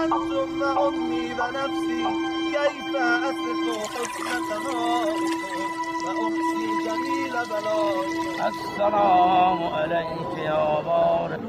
ثم أمي ونفسي كيف أصف حسن ثنائك وأحصي جميل بلائك. السلام عليك يا بارك.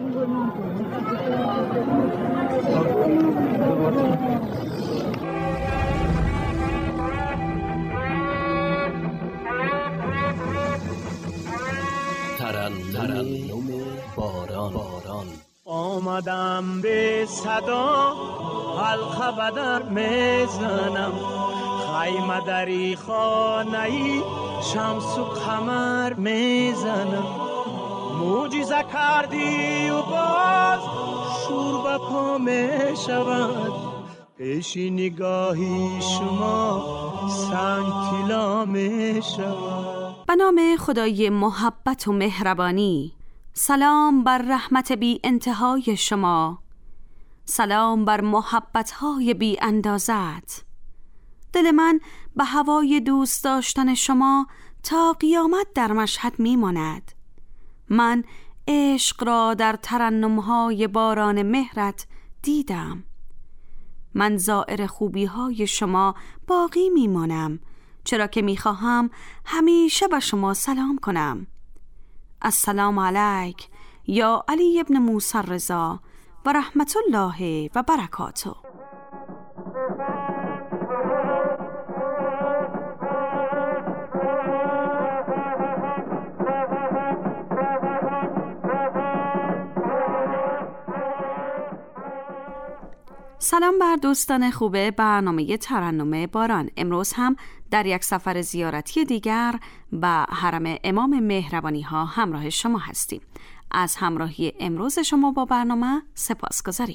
ترنم باران. آمدم به صدا حلقه بدر میزنم، خیمه دری خانه‌ای شمس و قمر میزنم. معجزه کردی و باز شور به پا میشود، پیش نگاهی شما سنگ طلا میشود. به نام خدای محبت و مهربانی. سلام بر رحمت بی انتهای شما، سلام بر محبت‌های بی اندازت. دل من به هوای دوست داشتن شما تا قیامت در مشهد میماند. من عشق را در ترنم‌های باران مهرت دیدم. من زائر خوبی‌های شما باقی میمانم، چرا که میخواهم همیشه به شما سلام کنم. السلام علیک یا علی ابن موسی رضا و رحمت الله و برکاته. سلام بر دوستان خوبه برنامه ترنم باران. امروز هم در یک سفر زیارتی دیگر به حرم امام مهربانی ها همراه شما هستیم. از همراهی امروز شما با برنامه سپاسگزاریم.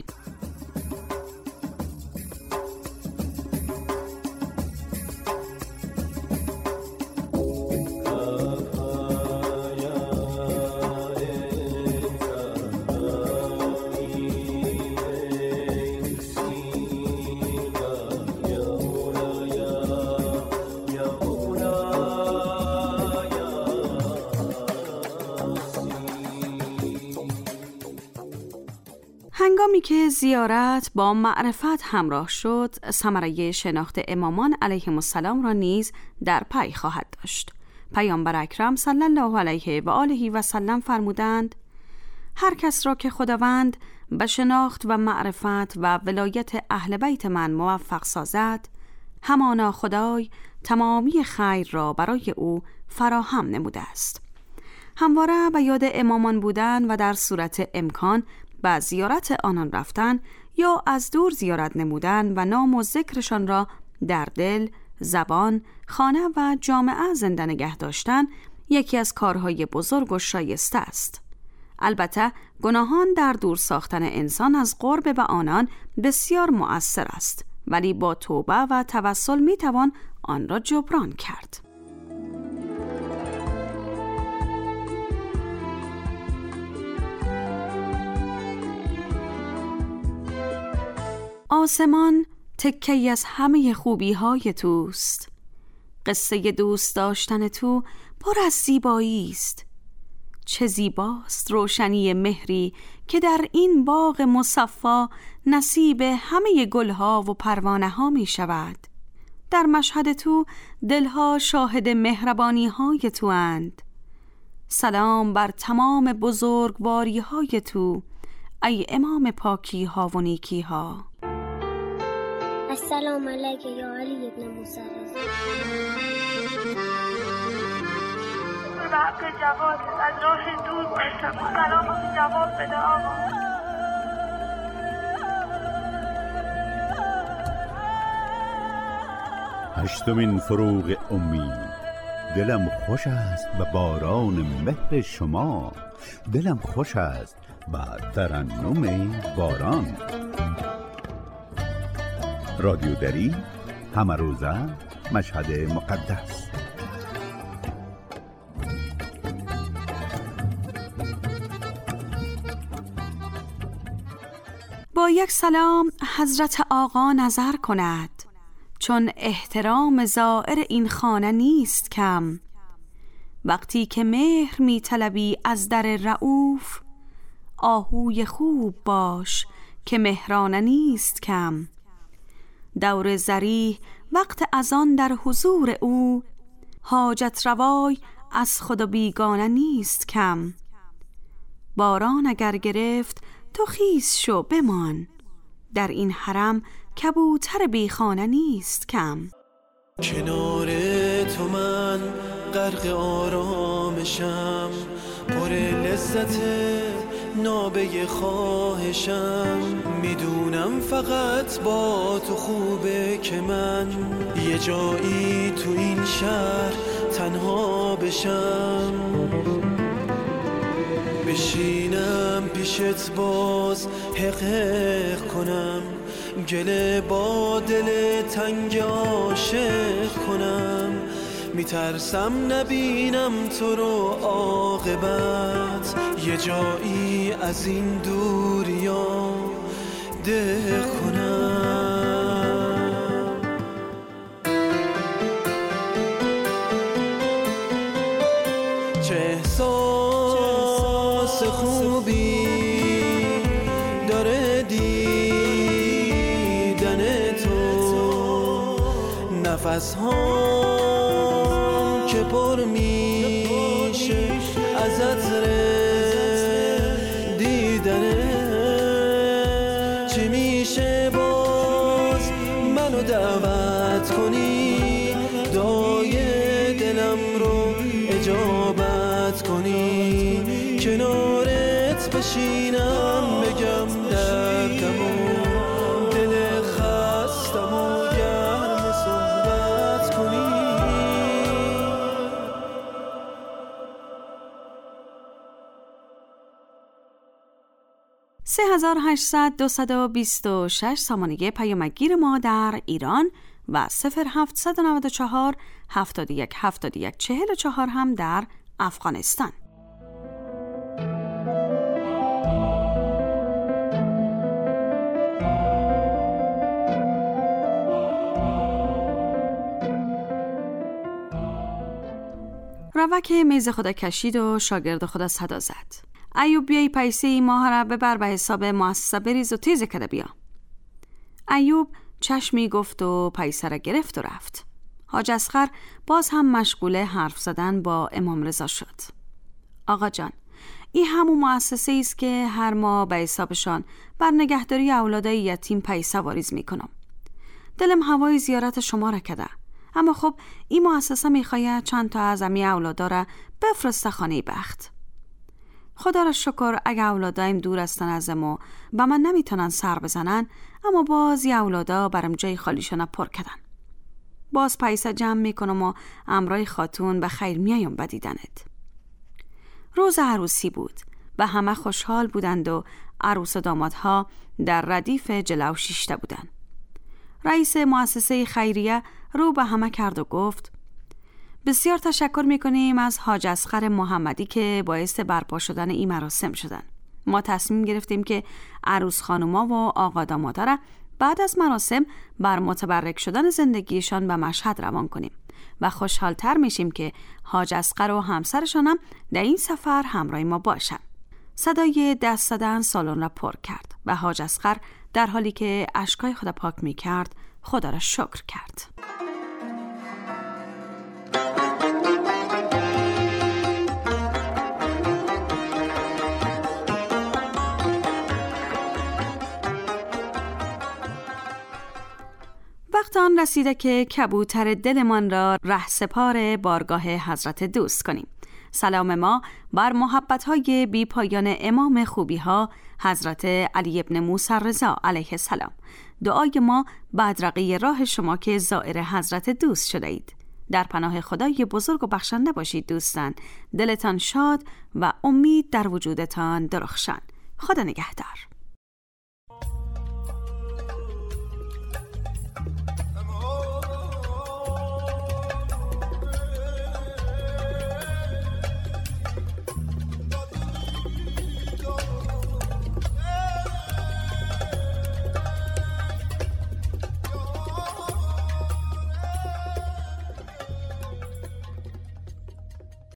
هنگامی که زیارت با معرفت همراه شد، ثمره شناخت امامان علیهم السلام را نیز در پی خواهد داشت. پیامبر اکرم صلی الله علیه و آله و سلم فرمودند: هر کس را که خداوند به شناخت و معرفت و ولایت اهل بیت من موفق سازد، همانا خدای تمامی خیر را برای او فراهم نموده است. همواره به یاد امامان بودن و در صورت امکان به زیارت آنان رفتن یا از دور زیارت نمودن و نام و ذکرشان را در دل، زبان، خانه و جامعه زنده نگه داشتن یکی از کارهای بزرگ و شایسته است. البته گناهان در دور ساختن انسان از قرب به آنان بسیار مؤثر است، ولی با توبه و توسل میتوان آن را جبران کرد. آسمان تکه‌ای از همه خوبی‌های توست. قصه دوست داشتن تو پر از زیبایی است. چه زیباست روشنی مهری که در این باغ مصفا نصیب همه گلها و پروانه ها می شود. در مشهد تو دلها شاهد مهربانی های تو اند. سلام بر تمام بزرگواری های تو ای امام پاکی ها و نیکی ها. السلام علیک یا علی ابن موسی رضا. به حق جواد از راه دور باشم، سلام جواب بده آقا. هشتمین فروغ امید. دلم خوش است به باران مهر شما، دلم خوش است به ترنم باران. رادیو دری، همه روزه، مشهد مقدس. با یک سلام حضرت آقا نظر کند، چون احترام زائر این خانه نیست کم. وقتی که مهر می طلبی از در رؤوف، آهوی خوب باش که مهرانه نیست کم. دور ذریح وقت اذان در حضور او، حاجت روای از خود و بیگانه نیست کم. باران اگر گرفت تو خیز شو بمان، در این حرم کبوتر بیخانه نیست کم. کنار تو من غرق آرامشم، پر لذت نابه خواهشم. میدونم فقط با تو خوبه که من یه جایی تو این شهر تنها بشم. بشینم پیشت باز حقیق کنم، گله با دل تنگ عاشق کنم. میترسم نبینم تو رو عاقبت، یه جایی از این دوریا ده کنم. چه احساس خوبی داره دیدن تو، نفس ها که پر میشه از عطر دیدنه. چی میشه باز منو دعوت کنی، دای دلم رو اجابت کنی، کنارت بشینم بگم دردم و دل خستم و گرم صحبت کنی. 3826 سامانه پیامگیر ما در ایران و 0794 71 71 44 هم در افغانستان. روک میز خدا کشید و شاگرد خدا صدا زد: ایوب بیای پیسه ای ماه را ببر به حساب مؤسسه بریز و تیز کده بیا. ایوب چشمی گفت و پیسه را گرفت و رفت. حاج اصغر باز هم مشغول حرف زدن با امام رضا شد. آقا جان، این همون مؤسسه است که هر ماه به حسابشان بر نگهداری اولادای یتیم پیسه واریز میکنم. دلم هوای زیارت شما را کده، اما خب این مؤسسه میخواید چند تا از امی اولادا را بفرسته خانه بخت. خدا را شکر اگه اولادایم دور هستن از ما و من نمیتونن سر بزنن، اما باز یه اولادا برم جای خالیشون پر کردن. باز پیسه جمع میکنم و امرای خاتون به خیر میایم بدیدنت. روز عروسی بود و همه خوشحال بودند و عروس و دامادها در ردیف جلو شیشته بودند. رئیس مؤسسه خیریه رو به همه کرد و گفت: بسیار تشکر میکنیم از حاج اصغر محمدی که باعث برپا شدن این مراسم شدن. ما تصمیم گرفتیم که عروس خانوما و آقا دامادا را بعد از مراسم بر متبرک شدن زندگیشان به مشهد روان کنیم و خوشحالتر میشیم که حاج اصغر و همسرشان هم در این سفر همراه ما باشند. صدای دست زدن سالن را پر کرد و حاج اصغر در حالی که اشکای خود پاک میکرد خدا را شکر کرد. وقت آن رسیده که کبوتر دلمان را رهسپار بارگاه حضرت دوست کنیم. سلام ما بر محبت‌های بی پایان امام خوبی‌ها حضرت علی ابن موسی رضا علیه السلام. دعای ما بدرقه راه شما که زائر حضرت دوست شده اید. در پناه خدای بزرگ و بخشنده باشید دوستان. دلتان شاد و امید در وجودتان درخشان. خدا نگهدار.